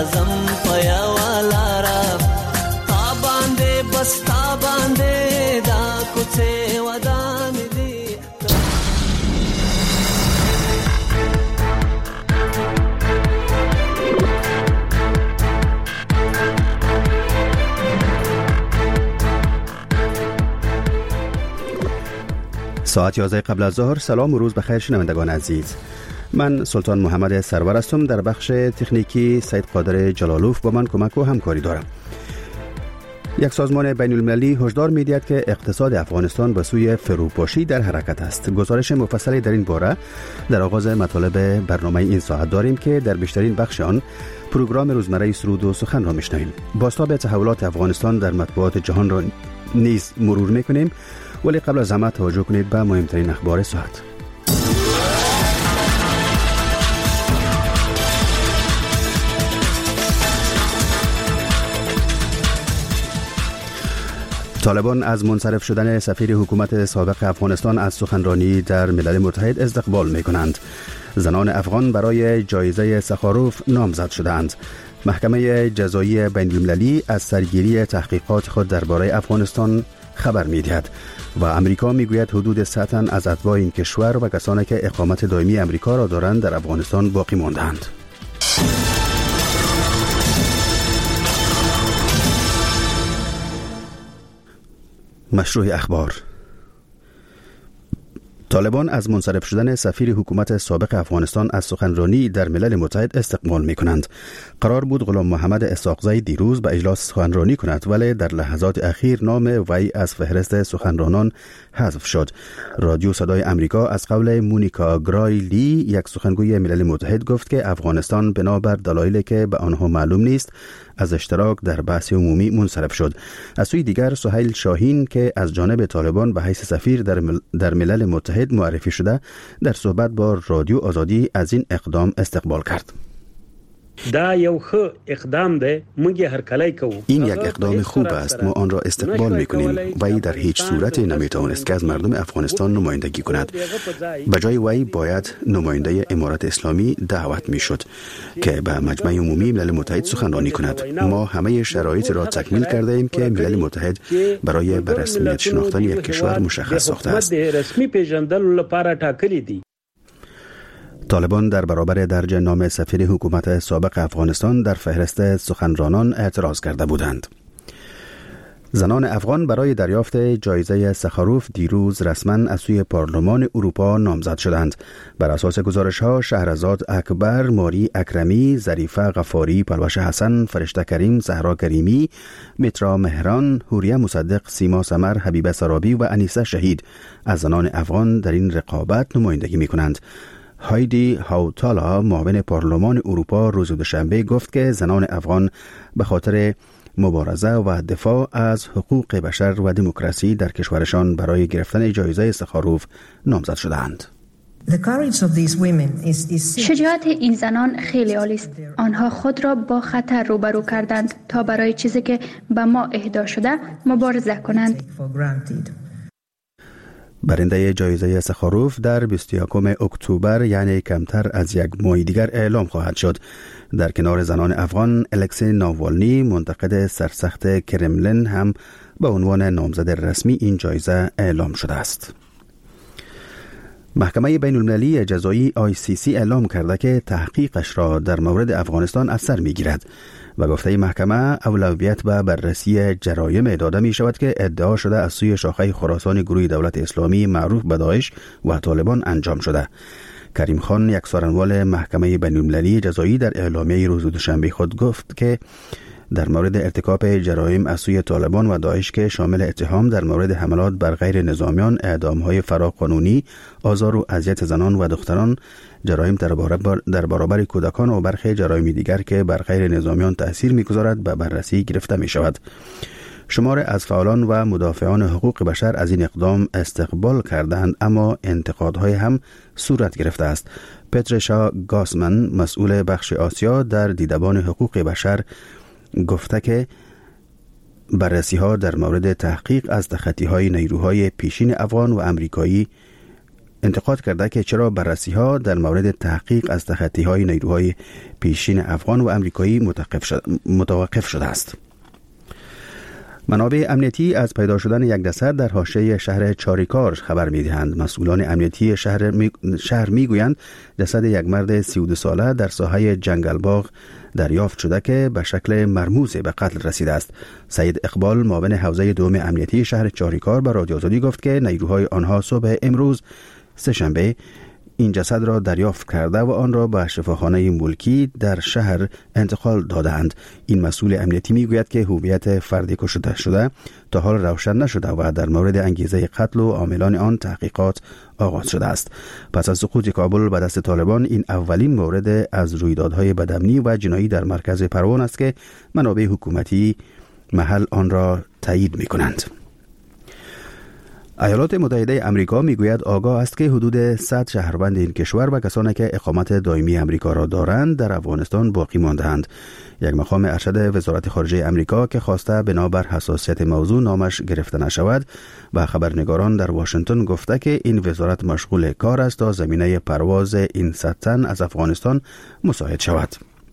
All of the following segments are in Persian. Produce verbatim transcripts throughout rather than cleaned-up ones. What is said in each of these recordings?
زم پیا والا تا باندې بس تا باندې دا کوڅه ودان دي. ساعت یازده قبل از ظهر. سلام و روز بخیر شنوندگان عزیز. من سلطان محمد سرور هستم. در بخش تکنیکی سید قادر جلالوف با من کمک و همکاری دارم. یک سازمان بین المللی هشدار می‌دهد که اقتصاد افغانستان به سوی فروپاشی در حرکت است. گزارش مفصلی در این باره در آغاز مطالب برنامه این ساعت داریم که در بیشترین بخش آن پروگرام روزمره سرود و سخن را میشنویم. بازتاب تحولات افغانستان در مطبوعات جهان را نیز مرور میکنیم، ولی قبل از همه توجه کنید به مهمترین اخبار ساعت. طالبان از منصرف شدن سفیر حکومت سابق افغانستان از سخنرانی در ملل متحد استقبال می کنند. زنان افغان برای جایزه سخاروف نامزد شدند. محکمه جزایی بین المللی از سرگیری تحقیقات خود درباره افغانستان خبر می دهد و امریکا می گوید حدود صد تن از اتباع این کشور و کسانی که اقامت دائمی امریکا را دارند در افغانستان باقی ماندند. مشروع اخبار. طالبان از منصرف شدن سفیر حکومت سابق افغانستان از سخنرانی در ملل متحد استقبال می کنند. قرار بود غلام محمد اسحاقزی دیروز به اجلاس سخنرانی کند، ولی در لحظات اخیر نام وی از فهرست سخنرانان حذف شد. رادیو صدای امریکا از قول مونیکا گرایلی، یک سخنگوی ملل متحد، گفت که افغانستان بنابر دلایلی که به آنها معلوم نیست از اشتراک در بحث عمومی منصرف شد. از سوی دیگر سهیل شاهین که از جانب طالبان به حیث سفیر در, مل... در ملل متحد معرفی شده، در صحبت با رادیو آزادی از این اقدام استقبال کرد. دا یو خو اقدام ده موږ هر کله کوو. این یک اقدام خوب است، ما آن را استقبال میکنیم. وی در هیچ صورت نمیتوانست که از مردم افغانستان نمایندگی کند. به جای وی باید نماینده امارت اسلامی دعوت میشد که به مجمع عمومی ملل متحد سخنرانی کند. ما همه شرایط را تکمیل کرده ایم که ملل متحد برای به رسمیت شناختن یک کشور مشخص ساخته است. رسمی پیژندلو لپاره ټاکلي دي. طالبان در برابر درج نام سفیر حکومت سابق افغانستان در فهرست سخنرانان اعتراض کرده بودند. زنان افغان برای دریافت جایزه سخاروف دیروز رسما از سوی پارلمان اروپا نامزد شدند. بر اساس گزارش‌ها شهرزاد اکبر، ماری اکرمی، ظریفه غفاری، پلوش حسن، فرشته کریم، زهرا کریمی، مترا مهران، حوریه مصدق، سیما سمر، حبیبه سرابی و انیسه شهید از زنان افغان در این رقابت نمایندگی می‌کنند. هایدی هاوتالا، معاون پارلمان اروپا، روز دوشنبه گفت که زنان افغان به خاطر مبارزه و دفاع از حقوق بشر و دموکراسی در کشورشان برای گرفتن جایزه سخاروف نامزد شدند. شجاعت این زنان خیلی عالی است. آنها خود را با خطر روبرو کردند تا برای چیزی که به ما اهدا شده مبارزه کنند. برنده جایزه سخاروف در بیست و یکم اکتبر، یعنی کمتر از یک ماه دیگر اعلام خواهد شد. در کنار زنان افغان، الکسی ناوالنی، منتقد سرسخت کرملین، هم به عنوان نامزد رسمی این جایزه اعلام شده است. محکمه بین المللی جزایی آی سی سی اعلام کرده که تحقیقش را در مورد افغانستان از سر می گیرد و گفته محکمه اولویت به بررسی جرایم داده می شود که ادعا شده از سوی شاخه خراسان گروه دولت اسلامی معروف به داعش و طالبان انجام شده. کریم خان، یک سخنگوی محکمه بین المللی جزایی، در اعلامیه روز دوشنبه خود گفت که در مورد ارتکاب جرایم از سوی طالبان و داعش که شامل اتهام در مورد حملات بر غیر نظامیان، اعدام‌های فراقانونی، آزار و اذیت زنان و دختران، جرایم در برابر در برابر کودکان و برخی جرایم دیگر که بر غیر نظامیان تأثیر می‌گذارد به بررسی گرفته می‌شود. شمار از فعالان و مدافعان حقوق بشر از این اقدام استقبال کردند، اما انتقادهای هم صورت گرفته است. پترشا گاسمن، مسئول بخش آسیا در دیدبان حقوق بشر، گفته که بررسی ها در مورد تحقیق از تخطی های نیروهای پیشین افغان و امریکایی انتقاد کرده که چرا بررسی‌ها در مورد تحقیق از تخطی‌های نیروهای پیشین افغان و امریکایی متوقف شده است. منابع امنیتی از پیدا شدن یک جسد در حاشیه شهر چاریکار خبر می‌دهند. مسئولان امنیتی شهر می... شهر می‌گویند جسد یک مرد سی و دو ساله در ساحه جنگل باغ دریافت شده که به شکل مرموز به قتل رسیده است. سید اقبال معاون حوزه دوم امنیتی شهر چاریکار به رادیو آزادی گفت که نیروهای آنها صبح امروز سه‌شنبه این جسد را دریافت کرده و آن را به شفاخانه ملکی در شهر انتقال دادند. این مسئول امنیتی میگوید که هویت فردی کشته شده تا حال روشن نشده و در مورد انگیزه قتل و عاملان آن تحقیقات آغاز شده است. پس از سقوط کابل به دست طالبان این اولین مورد از رویدادهای بدامنی و جنایی در مرکز پروان است که منابع حکومتی محل آن را تایید می‌کنند. ایالات متحده امریکا میگوید آگاه است که حدود صد شهروند این کشور و کسانی که اقامت دائمی امریکا را دارند در افغانستان باقی مانده‌اند. یک مقام ارشد وزارت خارجه امریکا که خواسته بنابر حساسیت موضوع نامش گرفته نشود و خبرنگاران در واشنگتن گفته که این وزارت مشغول کار است تا زمینه پرواز این صد تن از افغانستان مساعد شود.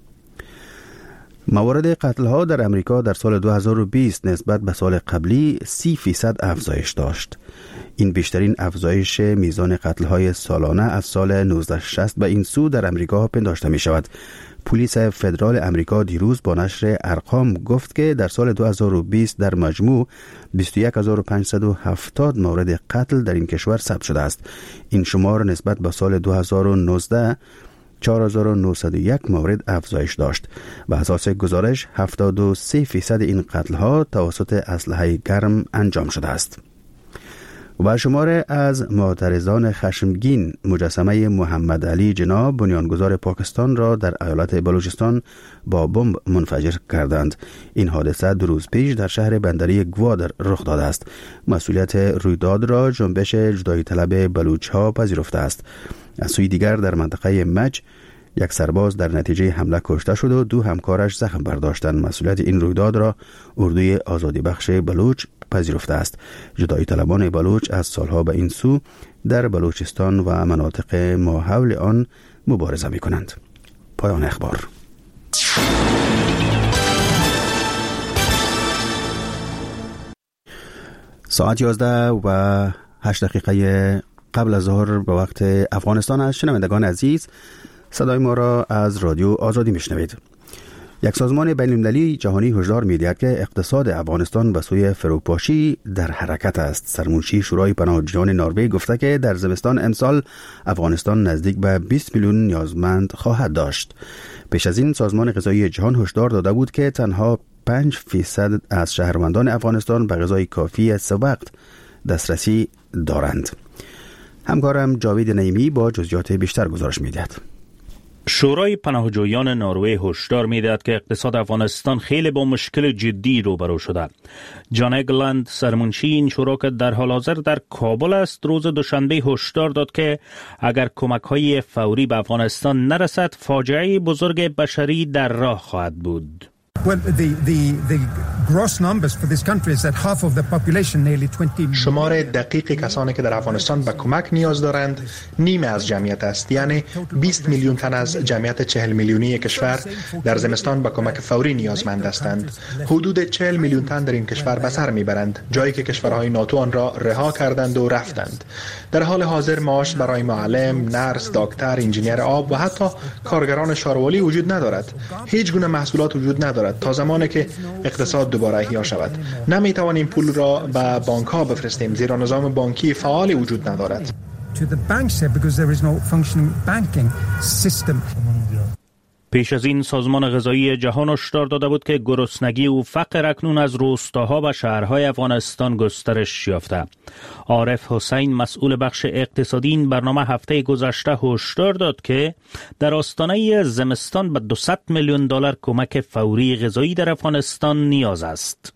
موارد قتل‌ها در امریکا در سال دو هزار و بیست نسبت به سال قبلی سی فیصد افزایش داشت. این بیشترین افزایش میزان قتل‌های سالانه از سال نوزده شصت به این سو در امریکا پنداشته می شود. پلیس فدرال امریکا دیروز با نشر ارقام گفت که در سال دو هزار و بیست در مجموع بیست و یک هزار و پانصد و هفتاد مورد قتل در این کشور ثبت شده است. این شمار نسبت به سال دو هزار و نوزده چهار هزار و نهصد و یک مورد افزایش داشت. به اساس گزارش هفتاد و سه فیصد این قتل‌ها توسط اسلحه گرم انجام شده است. و شمار از معترضان خشمگین مجسمه محمد علی جناح بنیانگذار پاکستان را در ایالت بلوچستان با بمب منفجر کردند. این حادثه دو روز پیش در شهر بندری گوادر رخ داده است. مسئولیت رویداد را جنبش جدایی طلب بلوچ‌ها پذیرفته است. از سوی دیگر در منطقه مج یک سرباز در نتیجه حمله کشته شد و دو همکارش زخم برداشتند. مسئولیت این رویداد را اردوی آزادی بخش بلوچ پذیرفته است. جدایی طلبان بلوچ از سالها به این سو در بلوچستان و مناطق ماحول آن مبارزه می کنند. پایان اخبار. ساعت یازده و هشت دقیقه قبل از ظهر به وقت افغانستان است. شنوندگان عزیز، صدای ما را از رادیو آزادی میشنوید. یک سازمان بین‌المللی جهانی هشدار می‌دهد که اقتصاد افغانستان به سوی فروپاشی در حرکت است. سرمنشی شورای پناهجویان نروژ گفته که در زمستان امسال افغانستان نزدیک به بیست میلیون نیازمند خواهد داشت. پیش از این سازمان غذایی جهان هشدار داده بود که تنها پنج فیصد از شهروندان افغانستان به غذای کافی سه وقت دسترسی دارند. همکارم جاوید نعیمی با جزئیات بیشتر گزارش می‌دهد. شورای پناهجویان نروژ هشدار می‌دهد که اقتصاد افغانستان خیلی با مشکل جدی روبرو شده. جان اگلند سرمنشی این شورا که در حال حاضر در کابل است روز دوشنبه هشدار داد که اگر کمک‌های فوری به افغانستان نرسد فاجعه بزرگ بشری در راه خواهد بود. Well, the, the, the gross numbers for this country is that half of the population, nearly twenty million. شمار دقیق کسانی که در افغانستان به کمک نیاز دارند نیمه از جمعیت است، یعنی بیست میلیون تن از جمعیت چهل میلیونی کشور در زمستان به کمک فوری نیازمند هستند. حدود چهل میلیون تن در این کشور به سر میبرند، جایی که کشورهای ناتو آن را رها کردند و رفتند. در حال حاضر معاش برای معلم، نرس، دکتر، انجینیر آب و حتی کارگران شاروالی وجود ندارد. هیچ گونه محصولات وجود ندارد تا زمانی که اقتصاد دوباره احیا شود. نمی توانیم پول را به بانک ها بفرستیم زیرا نظام بانکی فعال وجود ندارد. پیش از این سازمان غذایی جهان هشدار داده بود که گرسنگی و فقر اکنون از روستاها و شهرهای افغانستان گسترش یافته. عارف حسین مسئول بخش اقتصادی این برنامه هفته گذشته هشدار داد که در آستانه زمستان به دویست میلیون دلار کمک فوری غذایی در افغانستان نیاز است.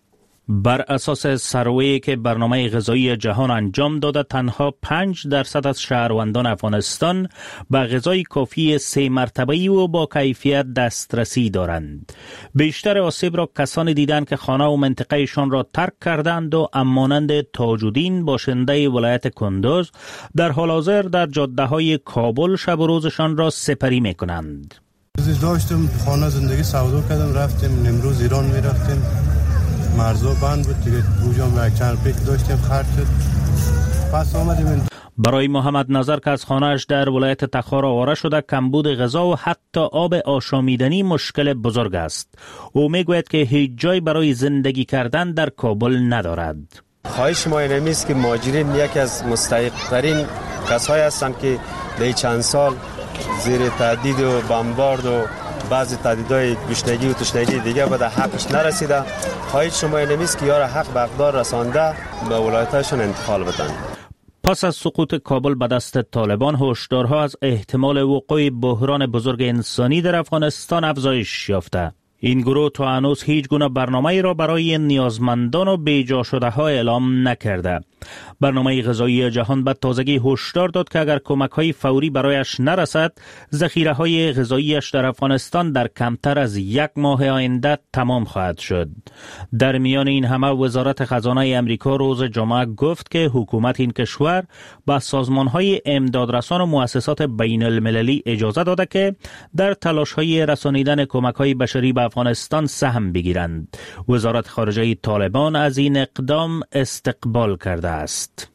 بر اساس سروی که برنامه غذایی جهان انجام داده، تنها پنج درصد از شهروندان افغانستان به غذای کافی سه مرتبه‌ای و با کیفیت دسترسی دارند. بیشتر آسیب را کسانی دیدند که خانه و منطقهشان را ترک کردند و مانند تاج‌الدین باشنده ولایت کندوز در حال حاضر در جاده‌های کابل شب و روزشان را سپری می‌کنند. داشتم خانه زندگی سودا کردم، رفتیم امروز ایران می‌رفتیم، مرزا بند بود دیگه، بوجام و یک چند پیک داشتیم خرج شد، پس آمدیم. برای محمد نظر که از خانه‌اش در ولایت تخار آواره شده، کمبود غذا و حتی آب آشامیدنی مشکل بزرگ است. او میگوید که هیچ جای برای زندگی کردن در کابل ندارد. خواهش ما اینمی است که مهاجرین یکی از مستحق‌ترین کسایی هستند که در چند سال زیر تهدید و بمبارد و بعضی تهدیدهای گشنگی و تشنگی دیگه به حقش نرسیده. خواهش شما اینمی است که یار حق به اقدار رسانده به ولایتشون انتقال بدن. پس از سقوط کابل به دست طالبان، هشدارها از احتمال وقوع بحران بزرگ انسانی در افغانستان افزایش یافته. این گروه تا هنوز هیچ گونه برنامه‌ای را برای نیازمندان و بیجا شده ها اعلام نکرده. برنامه غذایی جهان به تازگی هشدار داد که اگر کمک‌های فوری برایش نرسد، ذخیره‌های غذاییش در افغانستان در کمتر از یک ماه آینده تمام خواهد شد. در میان این همه وزارت خزانه امریکا روز جمعه گفت که حکومت این کشور به سازمان‌های امدادرسان و مؤسسات بین المللی اجازه داده که در تلاش‌های رسانیدن کمک‌های بشری به افغانستان سهم بگیرند. وزارت خارجه طالبان از این اقدام استقبال کرده است.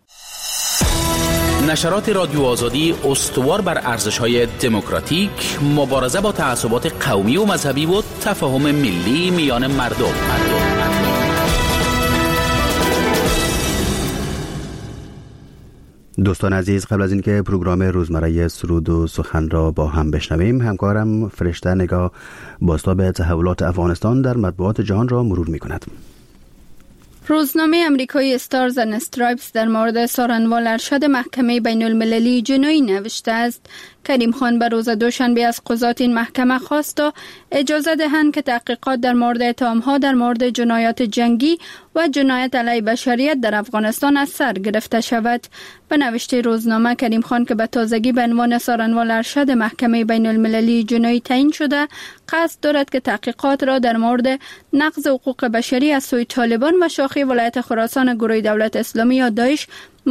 نشرات رادیو آزادی استوار بر ارزش‌های دموکراتیک، مبارزه با تعصبات قومی و مذهبی و تفاهم ملی میان مردم. مردم. دوستان عزیز، قبل از اینکه پروگرام روزمره سرود و سخن را با هم بشنویم، همکارم فرشته نگاه بازتاب تحولات افغانستان در مطبوعات جهان را مرور می‌کند. روزنامه امریکایی استارز اند استرایپس در مورد سارنوال ارشد محکمه بین المللی جنایی نوشته است. کریم خان به روز دوشنبه از قضات این محکمه خواست تا اجازه دهند که تحقیقات در مورد اتهام‌ها در مورد جنایات جنگی و جنایت علیه بشریت در افغانستان از سر گرفته شود. به نوشته روزنامه، کریم خان که به تازگی به عنوان سارنوال ارشد محکمه بین المللی جنایی تعیین شده، قصد دارد که تحقیقات را در مورد نقض حقوق بشری از سوی طالبان و شاخه ولایت خراسان گروه دولت اسلامی یا داعش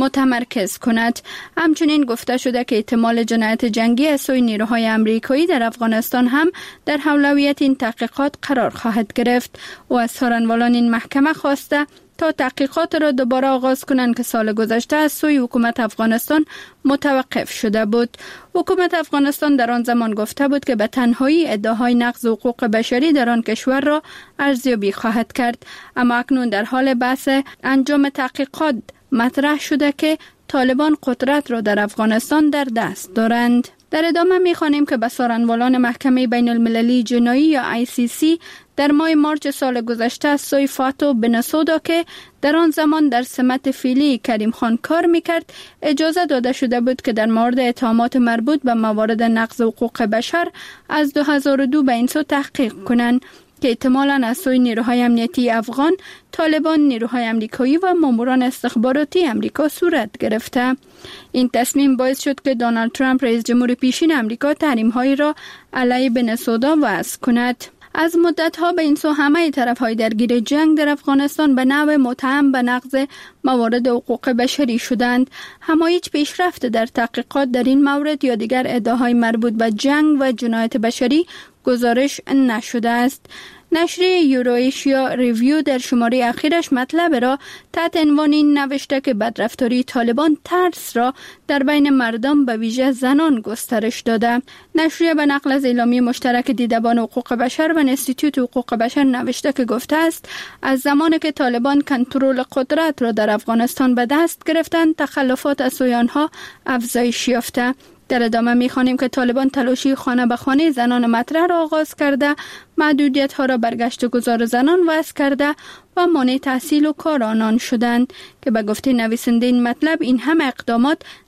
متمرکز کند. همچنین گفته شده که احتمال جنایت جنگی از سوی نیروهای امریکایی در افغانستان هم در اولویت این تحقیقات قرار خواهد گرفت. و از سارنوالان این محکمه خواسته تا تحقیقات را دوباره آغاز کنند که سال گذشته از سوی حکومت افغانستان متوقف شده بود. حکومت افغانستان در آن زمان گفته بود که به تنهایی ادعاهای نقض حقوق بشری در آن کشور را ارزیابی خواهد کرد، اما اکنون در حال بحث انجام تحقیقات مطرح شده که طالبان قدرت را در افغانستان در دست دارند. در ادامه می‌خوانیم که به سارنوالان محکمه بین المللی جنایی یا آی سی سی در ماه مارچ سال گذشته از سوی فاتو بنسودا که در آن زمان در سمت فعلی کریم خان کار میکرد، اجازه داده شده بود که در مورد اتهامات مربوط به موارد نقض حقوق بشر از دو هزار و دو به این سو تحقیق کنند که احتمالاً از سوی نیروهای امنیتی افغان، طالبان، نیروهای امریکایی و ماموران استخباراتی امریکا صورت گرفته. این تصمیم باعث شد که دونالد ترامپ رئیس جمهور پیشین امریکا تحریم‌هایی را علیه بنسودا وضع کند. از مدت‌ها به این سو همه طرف‌های درگیر جنگ در افغانستان به نوع متهم به نقض موارد حقوق بشری شدند. اما هیچ پیشرفت در تحقیقات در این مورد یا دیگر ادعاهای مربوط به جنگ و جنایت بشری گزارش نشده است. نشریه یوروایشیا ریویو در شماره اخیرش مطلب را تحت عنوان این نوشته که بدرفتاری طالبان ترس را در بین مردم به ویژه زنان گسترش داده. نشریه به نقل از اعلامیه مشترک دیدبان حقوق بشر و انستیتوت حقوق بشر نوشته که گفته است از زمانی که طالبان کنترل قدرت را در افغانستان به دست گرفتند، تخلفات از سوی آنها افزایش یافته. در ادامه می‌خوانیم که طالبان تلاشی خانه به خانه زنان مطرح را آغاز کرده، محدودیت‌ها را بر گشت و گذار زنان وضع کرده و مانع تحصیل و کار آنان شدند که به گفته نویسنده این مطلب این همه اقدامات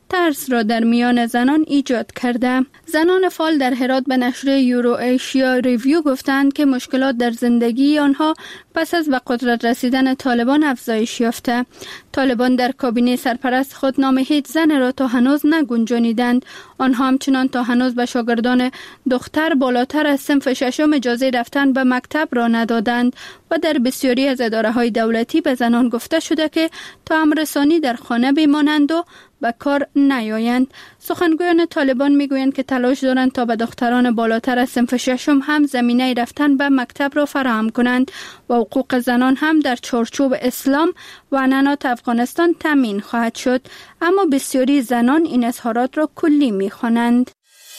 ترس را در میان زنان ایجاد کرده. زنان فعال در هرات به نشر یورو ایشیا ریویو گفتند که مشکلات در زندگی آنها پس از به قدرت رسیدن طالبان افزایش یافته. طالبان در کابینه سرپرست خود نام هیچ زن را تا هنوز نگنجانیدند. آنها همچنان تا هنوز به شاگردان دختر بالاتر از صنف ششم اجازه رفتن به مکتب را ندادند و در بسیاری از اداره‌های دولتی به زنان گفته شده که تا امررسانی در خانه بمانند و به کار نیایند. سخنگویان طالبان میگویند که تلاش دارند تا به دختران بالاتر از صنف ششم هم زمینه رفتن به مکتب را فراهم کنند و حقوق زنان هم در چارچوب اسلام و عنعنات افغانستان تامین خواهد شد، اما بسیاری زنان این اظهارات را کلی می‌خوانند.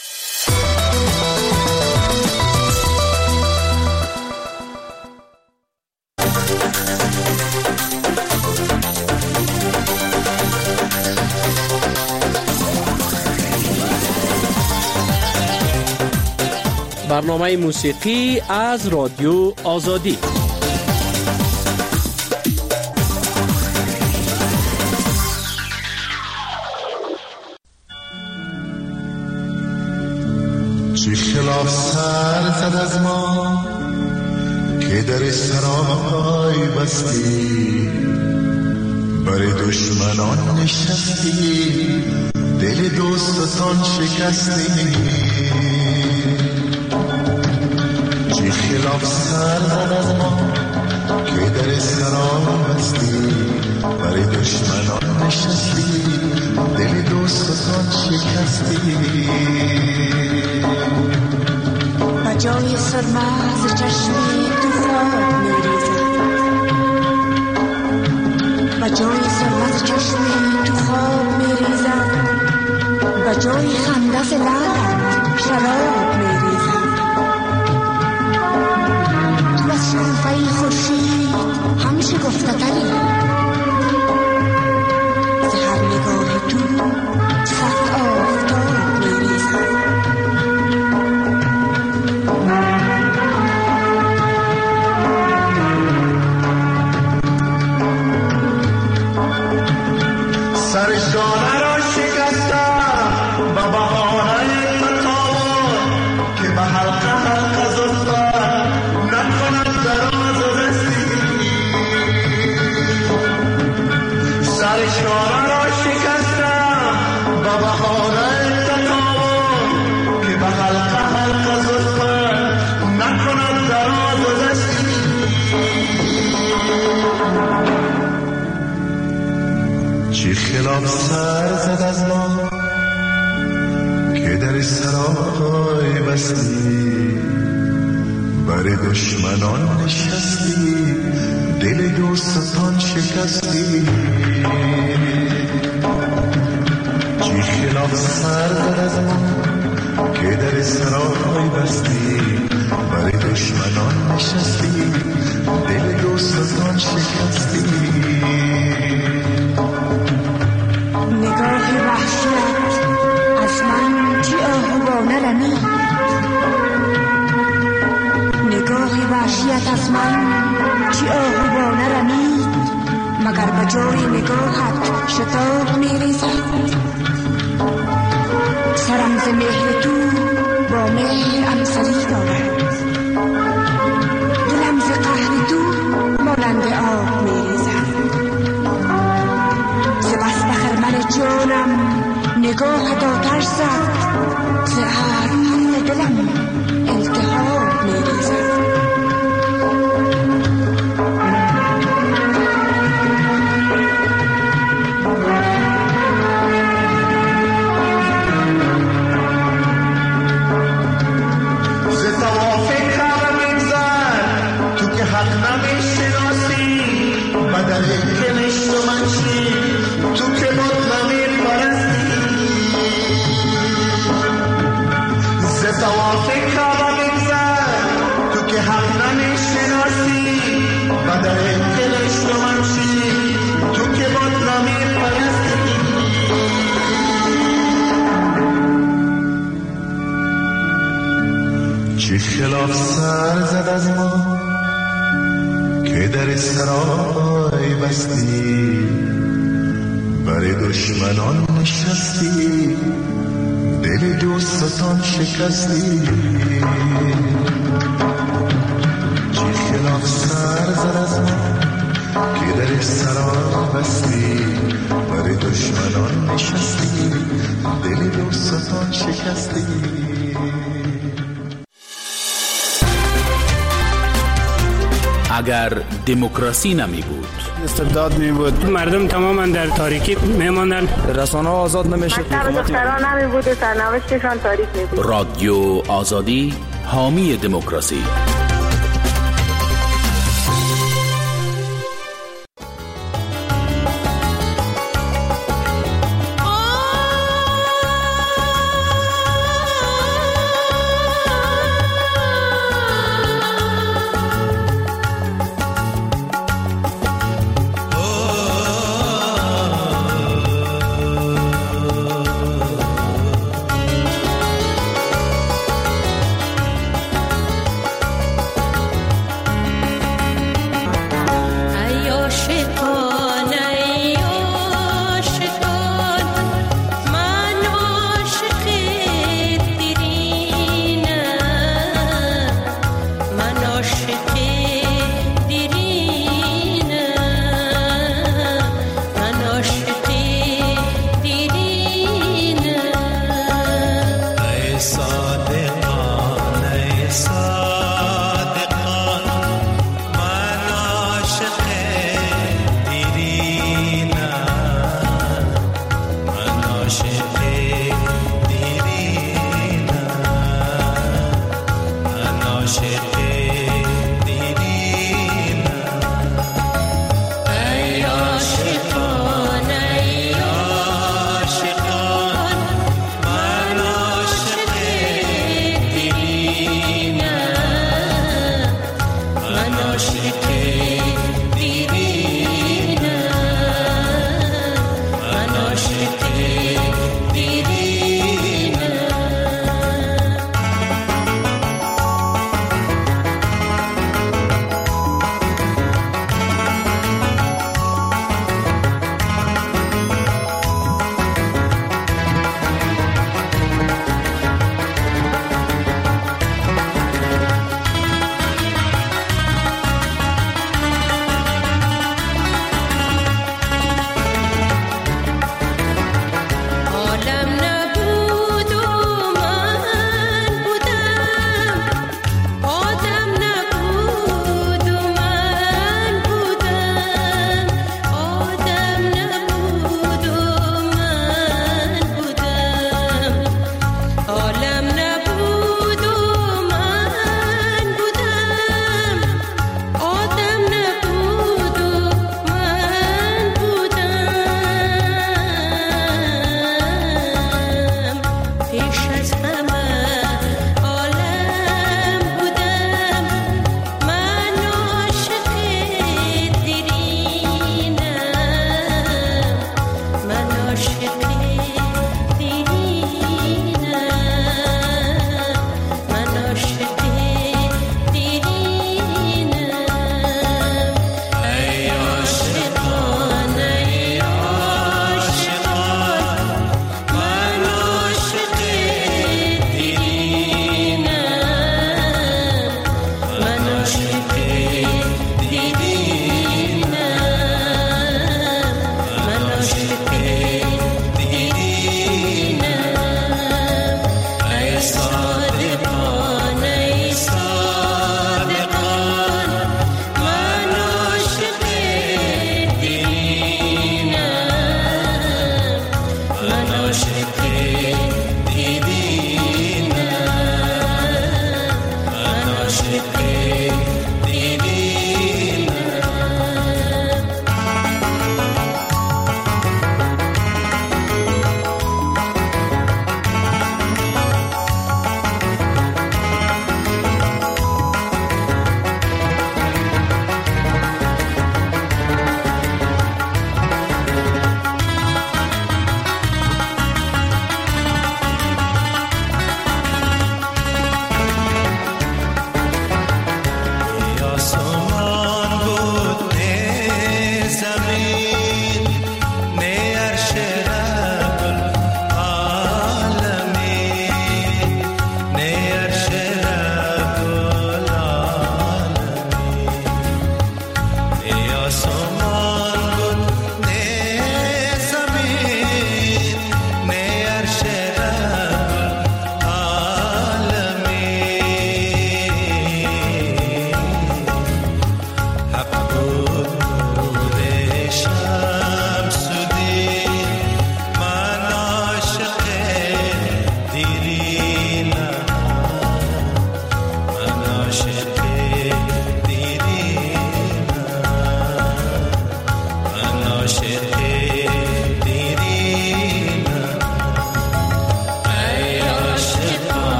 برنامه موسیقی از رادیو آزادی. چی خلاف سر زد از ما که در سرای بستی، برای دشمنان نشستی، دل دوستان شکستی. چی خلاف سر زد از ما که در سرای بستی، برای دشمنان نشستی، دل دوستان شکستی. جای سرماز چشمی تو خواب میریزد، و جای سرماز چشمی تو خواب میریزد، و جای خندس لعلت شراب میریزد. تو از شنفه خورشید هم شگفته تری، ز هر نگاه تو صد آفتاب میریزد. سرشانه را شکستم با بهانه تطاول، که به حلقه حلقه زلفت نکند دراز و دستی. سرشانه را شکستم با بهانه تطاول، که به حلقه حلقه زلفت نکند دراز و دستی. چی خلاف سر زد از ما که در سرای بستی، بر دشمنان نشستی، دل دوستان شکستی. چی خلاف سر زد از ما که در سرای بستی، بر دشمنان نشستی، دل دوستان شکستی. نگاه وحشت از من چی آهوانه رمید، نگاه وحشت از من چی آهوانه رمید، مگر به جای نگاهت شتاب میریزد. سرم ز مهر تو با مهر امسلی دارد، دلم ز قهر تو مانند آب میریزد. جانم نگاه داتر زد، ز هر حل دلم التهاب میریزد. ز توافق کعبه میگذر تو که حق نمیشناسی، بدل که نشت و منشی تو که مطلمی پرستی. ز توافق کعبه میگذر تو که حق نمیشناسی، بدل که نشت و منشی تو که مطلمی پرستی. چی خلاف سر زد از ما که در سرای بستی، بر دشمنان نشستی، دل دوستان شکستی، چی خلاف سر زد از من که در سرا بستی، بر دشمنان نشستی، دل دوستان شکستی. اگر دموکراسی نمی بود، استبداد می بود، مردم تماما در تاریکی می ماندن، رسانه ها آزاد نمی شد، مکتب دختران نمی بود و سرنوشتشان تاریک می بود. رادیو آزادی حامی دموکراسی.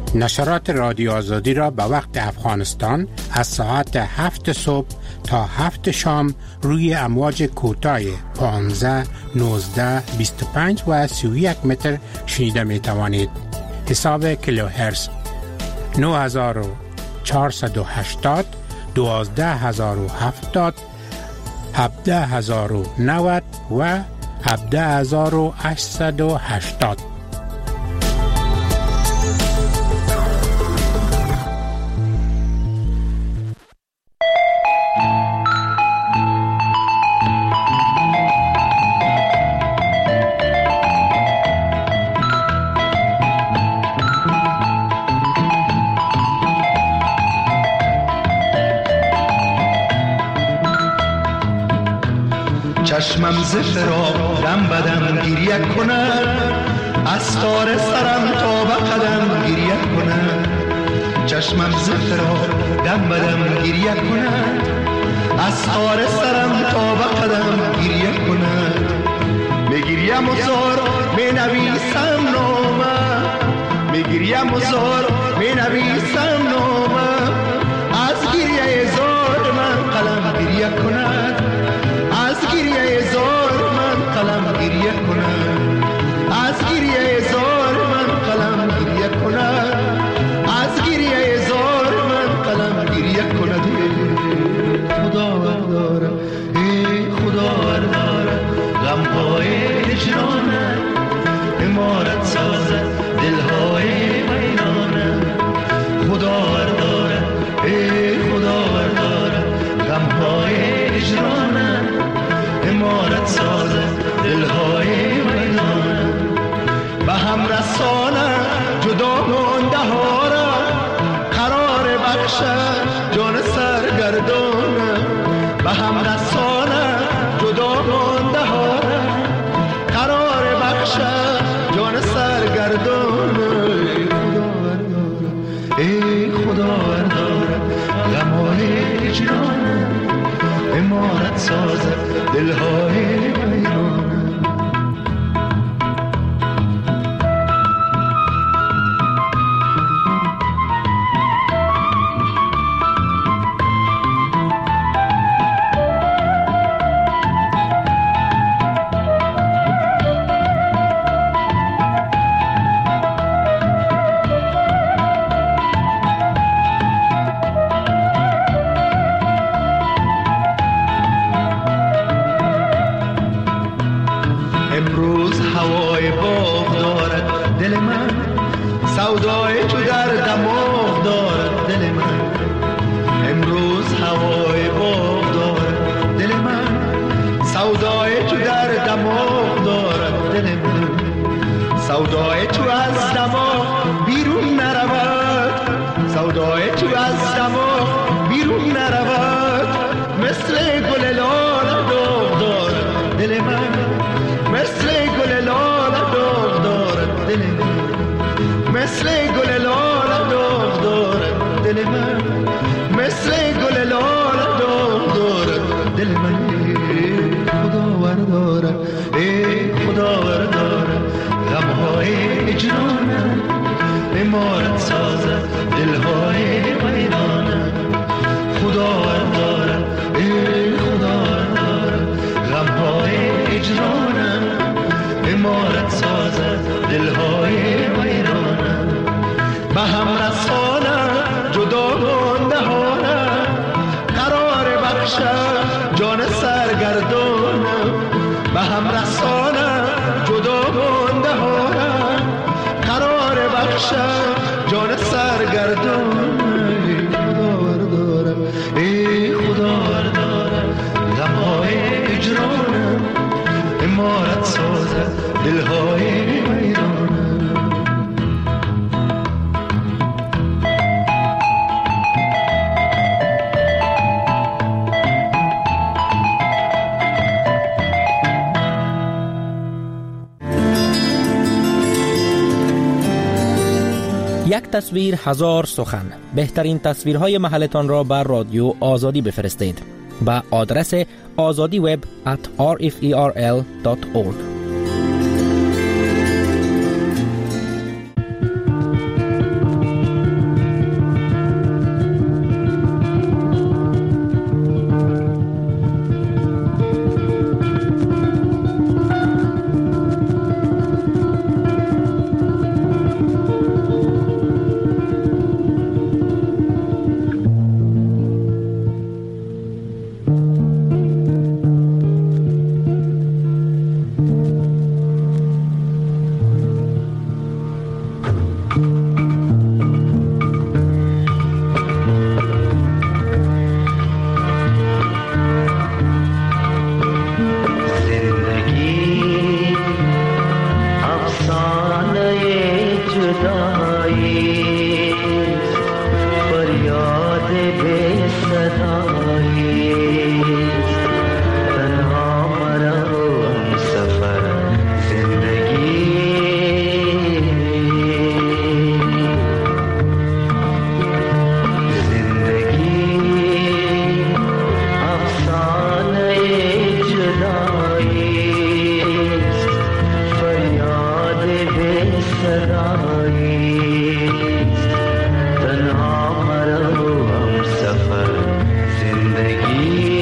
نشرات رادیو آزادی را به وقت افغانستان از ساعت هفت صبح تا هفت شام روی امواج کوتاه پانزده، نوزده، بیست و پنج و سی و یک متر شنیده می توانید. حساب کیلوهرتز نه هزار و چهارصد و هشتاد، دوازده هزار و هفتاد، هفده هزار و نود و هفده هزار و هشتصد و هشتاد. چشمم ز فراق دم بدم گریه کند، از تار سرم تا به قدم گریه کند. چشمم ز فراق دم بدم گریه کند، از تار سرم تا به قدم گریه کند. میگریم و زار می نویسم نامه، میگریم و زار می نویسم نامه. از گریه زار من قلم گریه کند، از گریه زار من قلم گریه کند، از گریه زار من قلم گریه کند، از گریه زار من قلم گریه کند. خدا داره ای خدا داره غم‌های هجرانه، عمارت سازد دل‌های ویرانه. خدا داره ای خدا داره غم‌های هجرانه، عمارت سازد دل‌های ویرانه. به هم رسانه جدا مانده ها را، قرار بخشد جان سرگردانه. به هم رسانه جدا مانده ها را، قرار بخشد جان سرگردانه. ای خدا داره غم‌های هجرانه، عمارت سازد دل‌های ویرانه. سودای تو از دماغ بیرون نرود، سودای تو از دماغ بیرون نرود. مثل گل لال داغ دارد دل من، مثل گل لال داغ دارد دل من، مثل گل لال داغ دارد دل من، مثل گل لال داغ دارد دل من. خدا داره ای خدا داره غم‌های هجرانه، عمارت سازد دل‌های ویرانه. خدا داره ای خدا داره غم‌های هجرانه، عمارت سازد دل‌های ویرانه. به هم رسانه جدا مانده ها را، قرار بخشد جان سرگردانه. به هم رسانه جدا مانده ها را، قرار بخشد جان سرگردانه. خدا داره ای خدا داره غم‌های هجرانه، عمارت سازد دل‌های ویرانه. یک تصویر هزار سخن. بهترین تصویرهای محلتان را بر رادیو آزادی بفرستید به آدرس azadi web at r f e r l dot org. صدایی تنها مرو هم سفر زندگی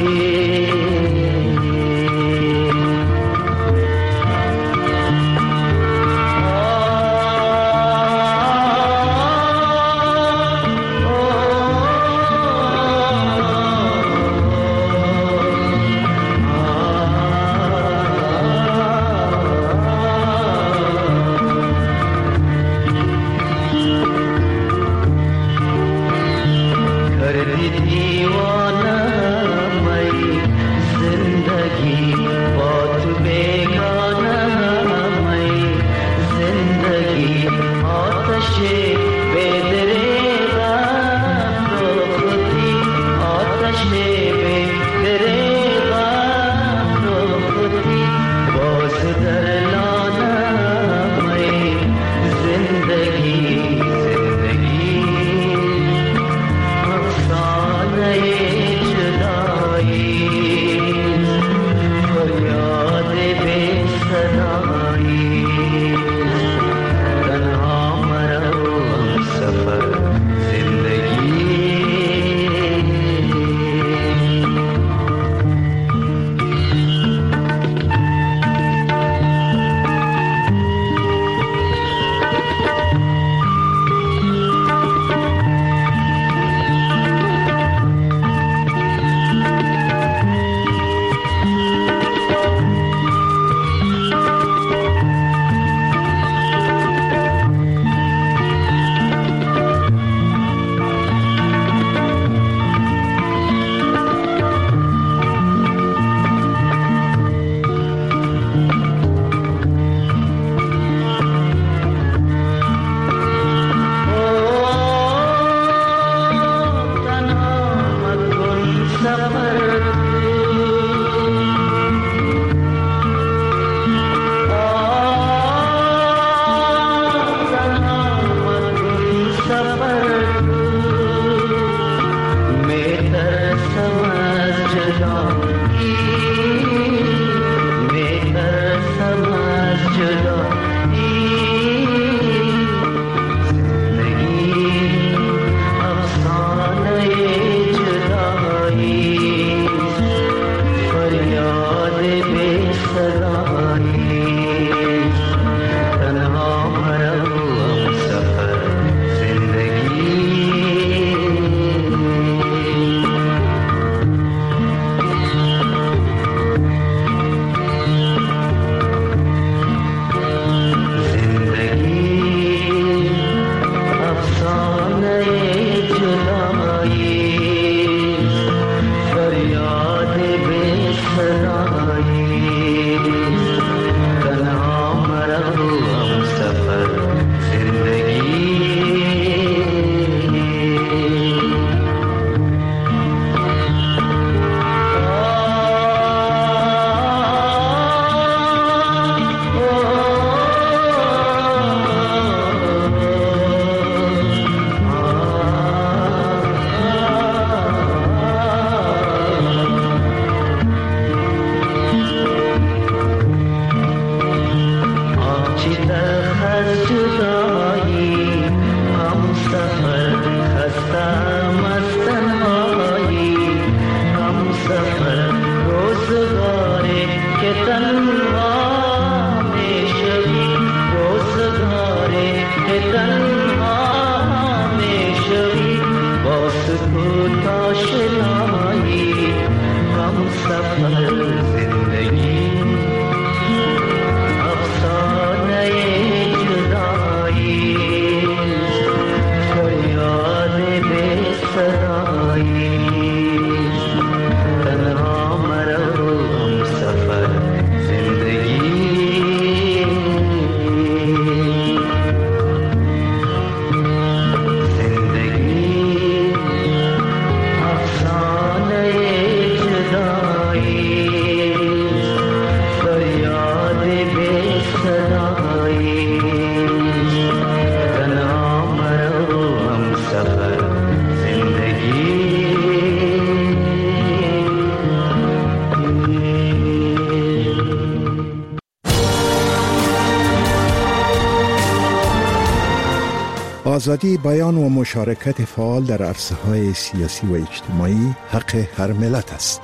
آزادی بیان و مشارکت فعال در عرصه‌های سیاسی و اجتماعی حق هر ملت است.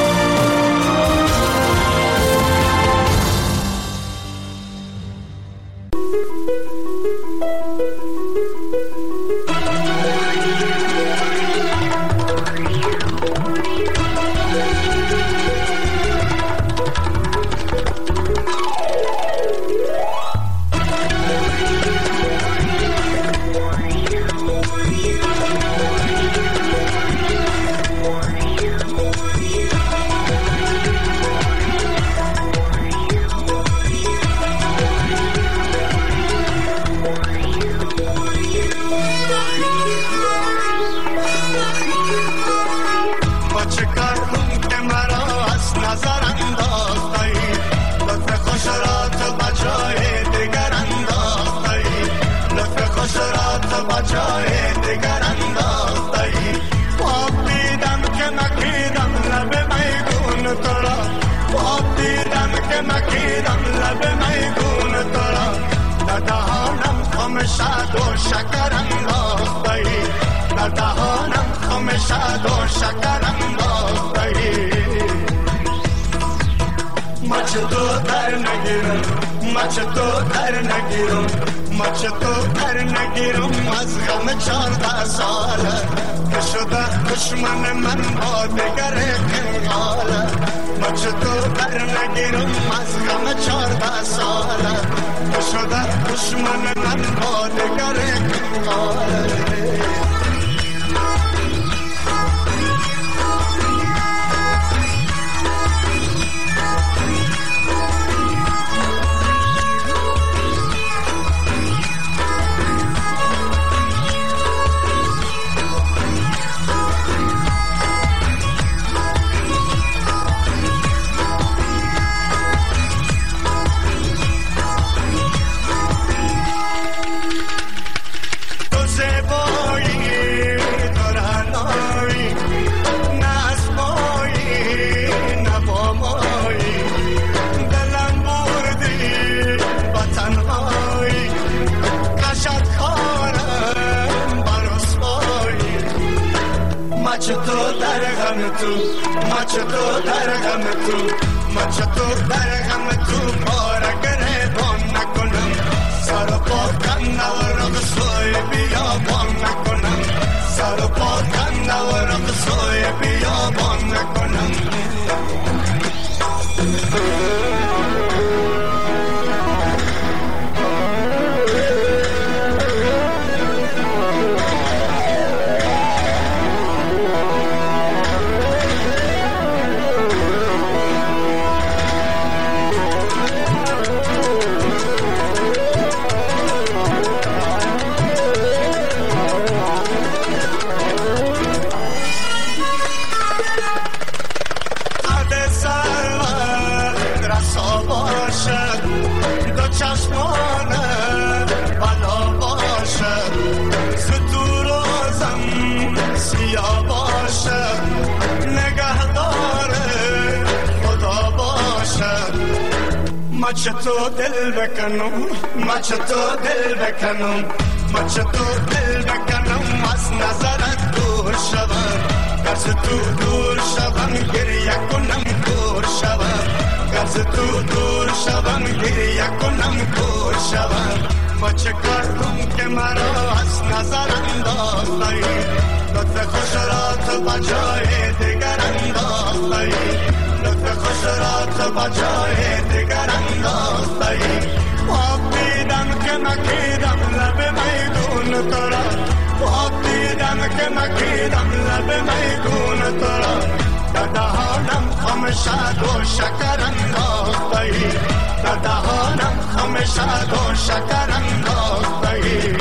مچتو دل بکنم مچتو دل بکنم مچتو دل بکنم از نظرت دور شوم گرز تو دور شوم گریه کنم دور شوم گرز تو دور شوم گریه کنم دور شوم ما چه کردم که مرا از نظر انداختی لطف خوش را تو بجای دیگر انداختی لطف خوش را تو بجای دیگر انداختی آب دیدم که مکیدم لب میدون تو را آب دیدم که مکیدم لب میدون تو را در دهانم خم شد و شکر انداختی در دهانم خم شد و شکر انداختی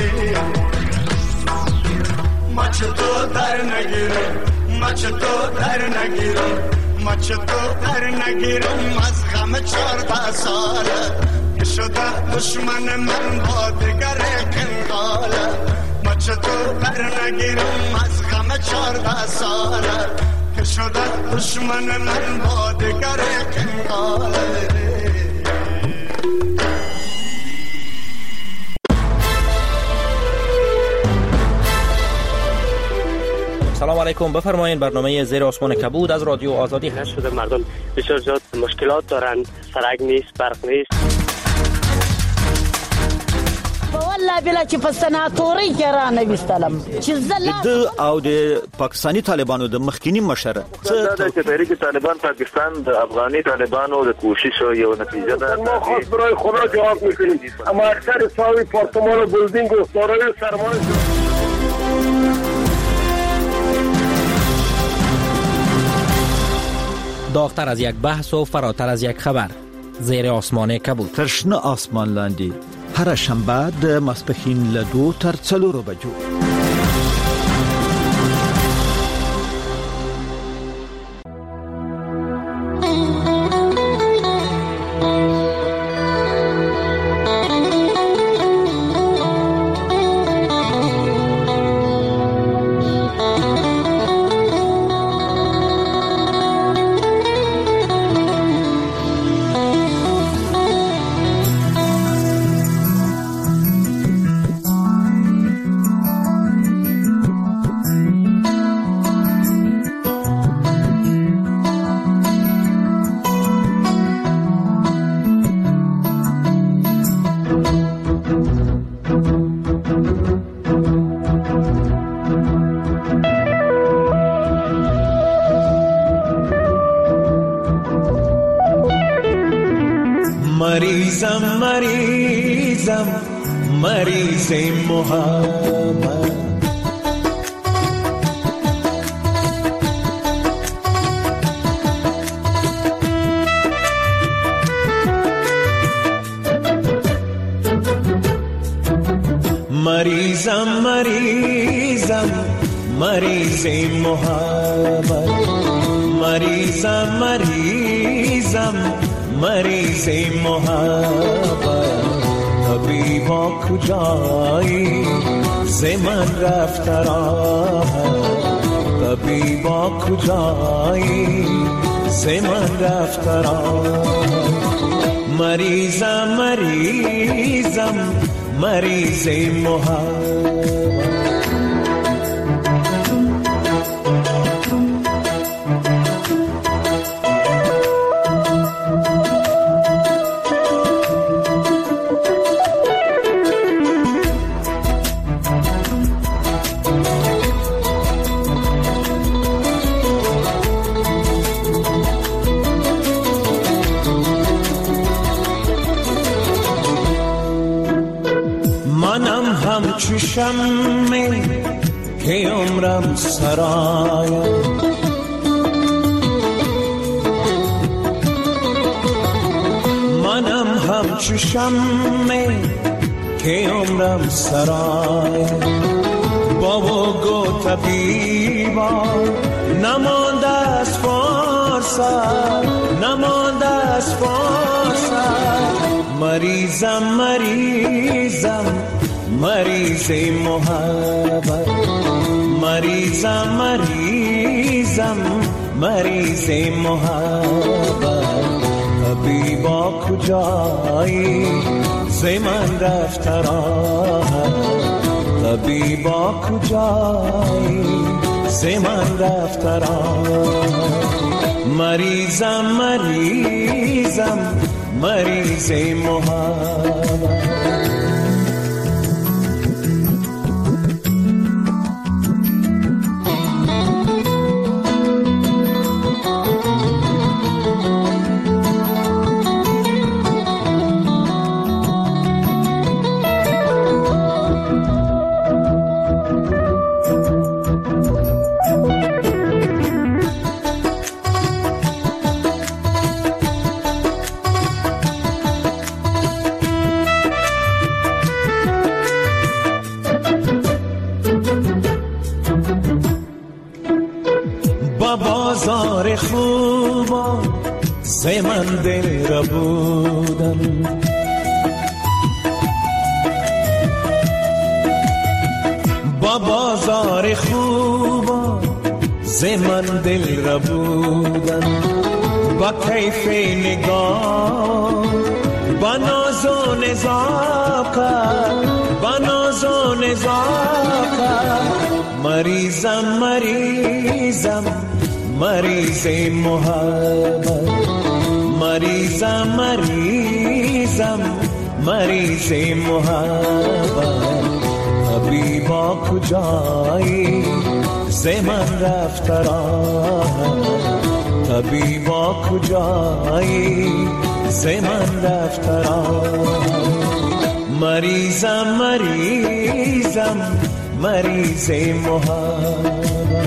مچ تو در نگیرم مچ تو در نگیرم مچ تو در نگیرم از غم چارده ساله شده دشمن من با دیگر کنگاله مچ تو در نگیرم از غم چارده ساله شده دشمن من با دیگر کنگاله سلام علیکم، بفرمایید. برنامه زیر آسمان کبود از رادیو آزادی هست. شده مردم بسیار زیاد مشکلات دارن، سرک نیست، برق نیست. والله بلا چې په سناتوري کې را نه وستلم چې زله د او د پاکستانی طالبانو د مخکینی مشر څه د تحریک طالبان پاکستان د افغاني طالبانو د کوشش یو نتیجه ده. ما خاص برای خدا جواب میکنیم، اما اکثر ساوی پارتمان و بلدینگ و دارای سرمایه داغتر از یک بحث و فراتر از یک خبر. زیر آسمان کبود. ترشنه آسمان لاندی هر شنبه د ماسپښین له دو تر څلورو بجو. مریضم مریضم مریض محبت، مریضم مریضم مریض محبت، مریضم مریضم مریض محبت. طبیبا کجایی ز من رفت راحت، طبیبا کجایی ز من رفت راحت. مریضم مریضم مریض محبت. همچو شمع که عمرم سرایم، منم همچو شمع که عمرم سرایم. بابا گو طبیبا نمانده از فرصت، نمانده از فرصت. مریضم مریضم مریض محبت، مریضم مریضم مریض محبت. طبیبا کجایی ز من رفت راحت، طبیبا کجایی ز من رفت راحت. مریضم مریضم مریض محبت. بازار خوبا ز من دل را بودم، با بازار خوبا ز من دل را بودم. با کیف نگاه با ناز و نزاکت، با ناز و نزاکت. مریضم مریضم مریض محبت مریضم مریضم مریض محبت حبیبا کجایی ز من رفت راه حبیبا کجایی ز من رفت راه مریضم مریضم مریض محبت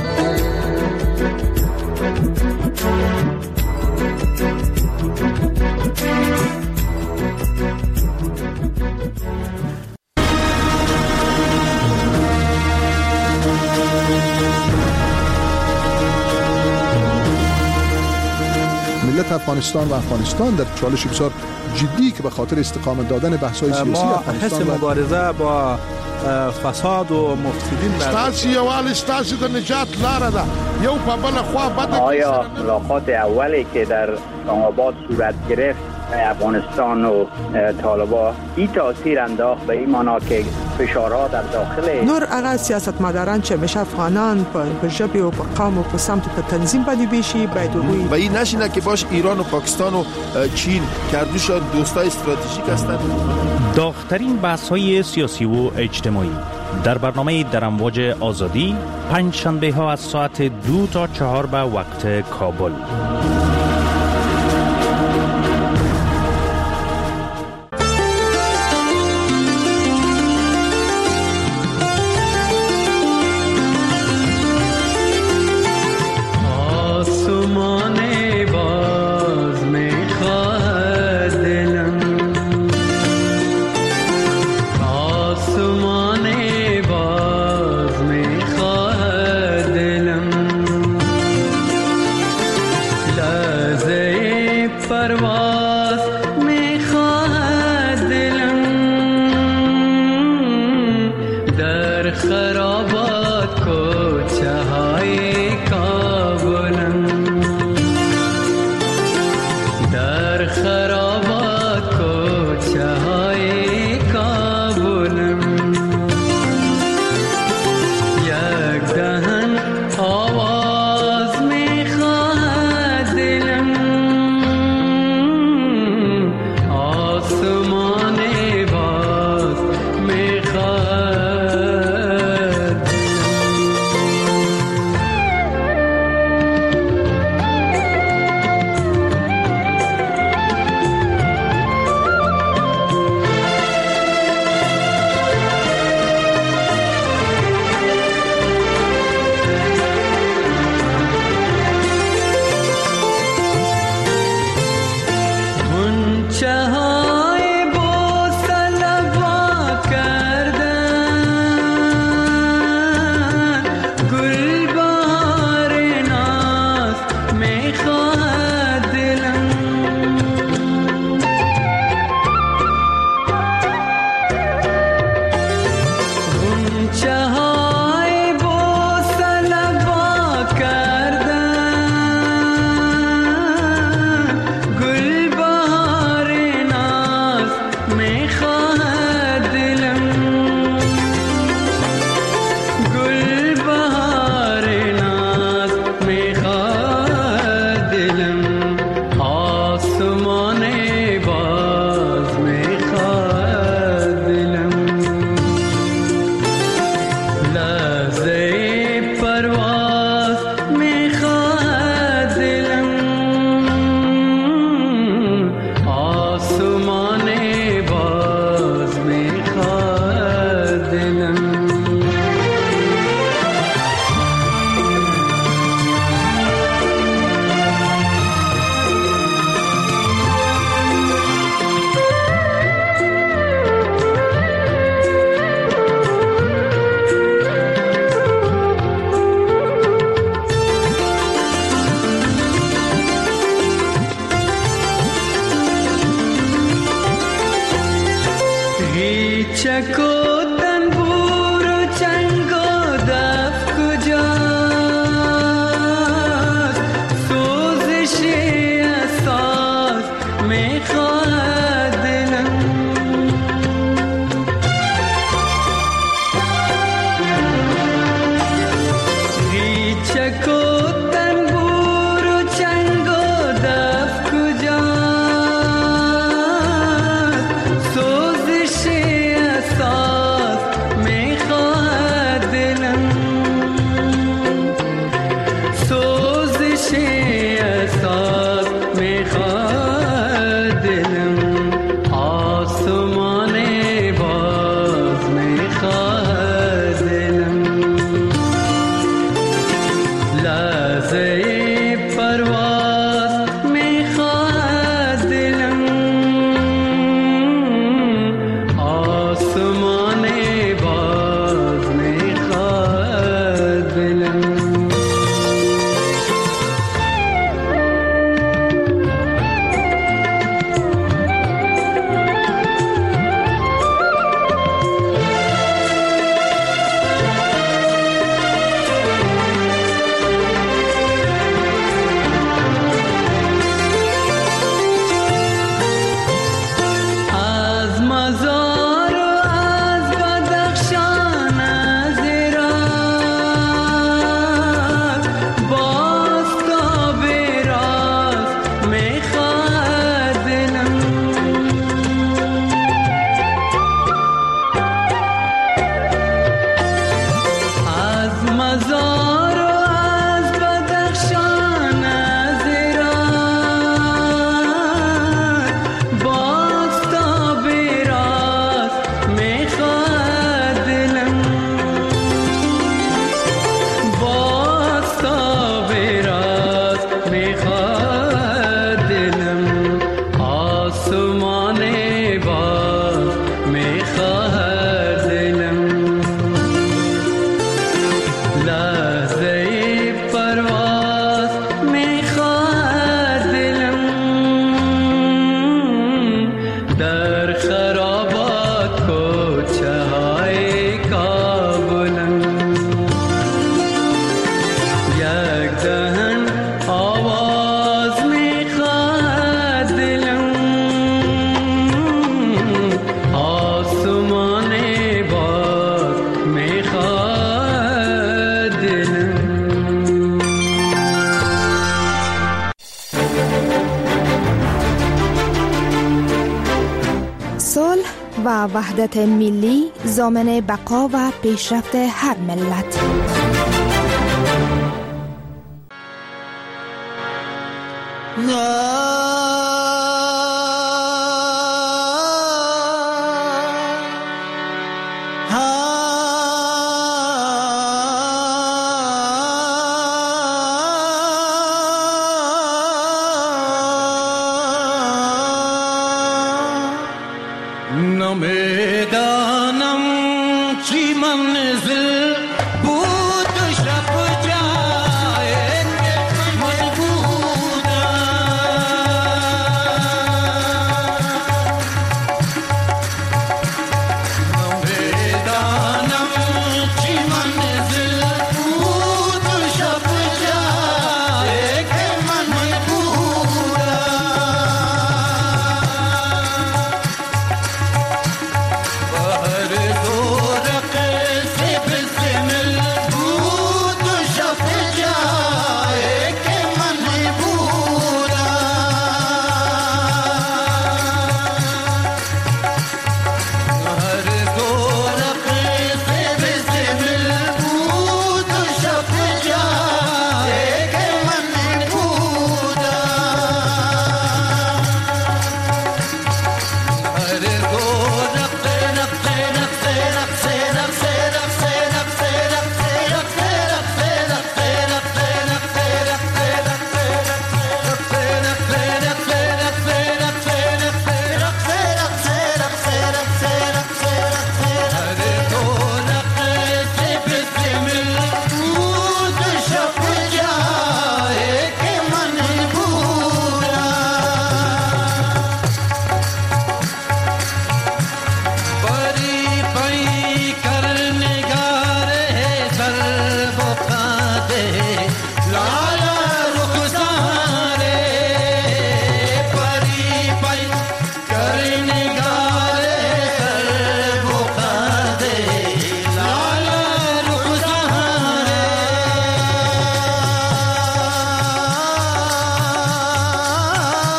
ملت افغانستان و افغانستان در چالش بسیار جدی که به خاطر استقامت دادن بحث‌های سیاسی افغانستان ما حس مبارزه با فساد و مفسدین ستاسي یوال ستاسي د نجات لار ده یو په بل خوا بد. آیا ملاقات اولی که در اسلام آباد صورت گرفت افغانستان و طالبان این تاثیر انداخت به این معنا که فشارها در داخل نور هغه سیاستمداران چې مشه افغانان په ژبه او په قوم او په سمت په تنظیم باندې بشي باید وي و این نشینه که باش ایران و پاکستان و چین کردوشان دوستای استراتژیک هستند. داغ‌ترین بحث‌های سیاسی و اجتماعی در برنامه در امواج آزادی پنج شنبه ها از ساعت دو تا چهار به وقت کابل. و وحدت ملی ضامن بقا و پیشرفت هر ملت.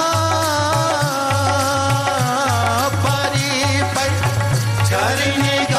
Karine